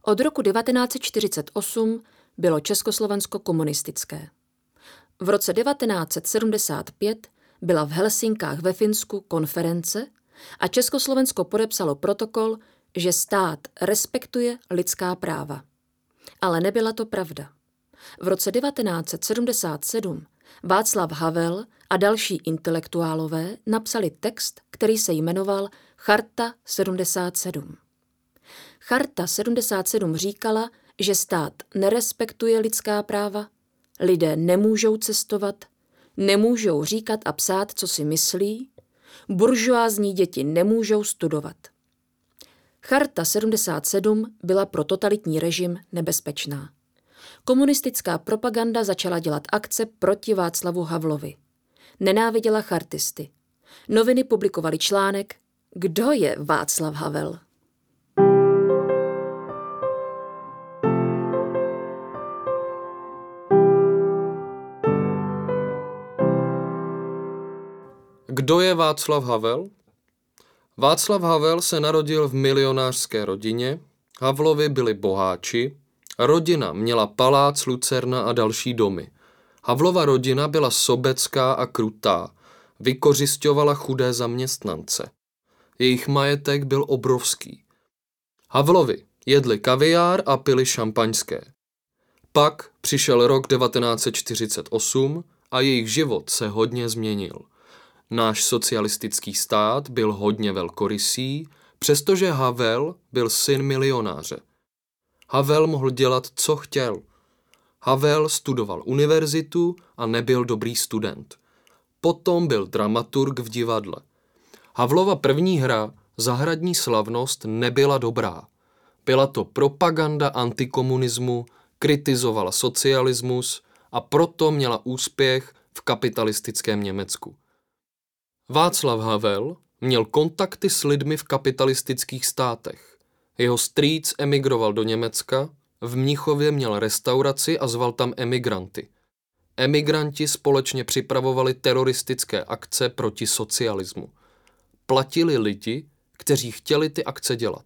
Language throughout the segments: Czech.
Od roku 1948 bylo Československo komunistické. V roce 1975 byla v Helsinkách ve Finsku konference a Československo podepsalo protokol, že stát respektuje lidská práva. Ale nebyla to pravda. V roce 1977 Václav Havel a další intelektuálové napsali text, který se jmenoval Charta 77. Charta 77 říkala, že stát nerespektuje lidská práva, lidé nemůžou cestovat, nemůžou říkat a psát, co si myslí, buržoázní děti nemůžou studovat. Charta 77 byla pro totalitní režim nebezpečná. Komunistická propaganda začala dělat akce proti Václavu Havlovi. Nenáviděla chartisty. Noviny publikovaly článek Kdo je Václav Havel? Kdo je Václav Havel? Václav Havel se narodil v milionářské rodině, Havlovi byli boháči, rodina měla palác, lucerna a další domy. Havlova rodina byla sobecká a krutá, vykořisťovala chudé zaměstnance. Jejich majetek byl obrovský. Havlovi jedli kaviár a pili šampaňské. Pak přišel rok 1948 a jejich život se hodně změnil. Náš socialistický stát byl hodně velkorysý, přestože Havel byl syn milionáře. Havel mohl dělat, co chtěl. Havel studoval univerzitu a nebyl dobrý student. Potom byl dramaturg v divadle. Havlova první hra, Zahradní slavnost, nebyla dobrá. Byla to propaganda antikomunismu, kritizovala socialismus a proto měla úspěch v kapitalistickém Německu. Václav Havel měl kontakty s lidmi v kapitalistických státech. Jeho strýc emigroval do Německa, v Mnichově měl restauraci a zval tam emigranty. Emigranti společně připravovali teroristické akce proti socialismu. Platili lidi, kteří chtěli ty akce dělat.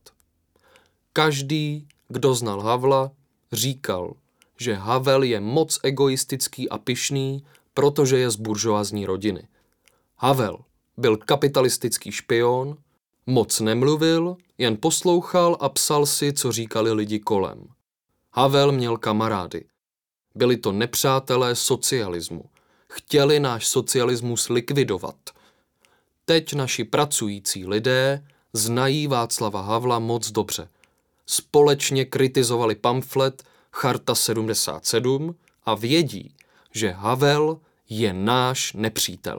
Každý, kdo znal Havla, říkal, že Havel je moc egoistický a pyšný, protože je z buržoázní rodiny. Havel byl kapitalistický špion, moc nemluvil, jen poslouchal a psal si, co říkali lidi kolem. Havel měl kamarády. Byli to nepřátelé socialismu. Chtěli náš socialismus likvidovat. Teď naši pracující lidé znají Václava Havla moc dobře. Společně kritizovali pamflet Charta 77 a vědí, že Havel je náš nepřítel.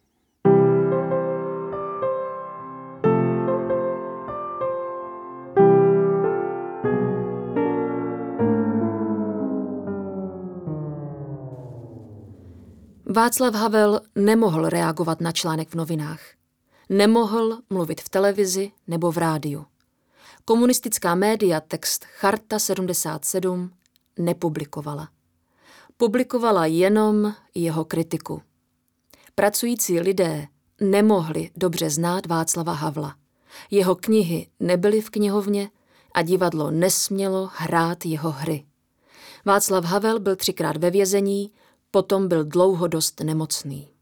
Václav Havel nemohl reagovat na článek v novinách. Nemohl mluvit v televizi nebo v rádiu. Komunistická média text Charta 77 nepublikovala. Publikovala jenom jeho kritiku. Pracující lidé nemohli dobře znát Václava Havla. Jeho knihy nebyly v knihovně a divadlo nesmělo hrát jeho hry. Václav Havel byl 3krát ve vězení, potom byl dlouho dost nemocný.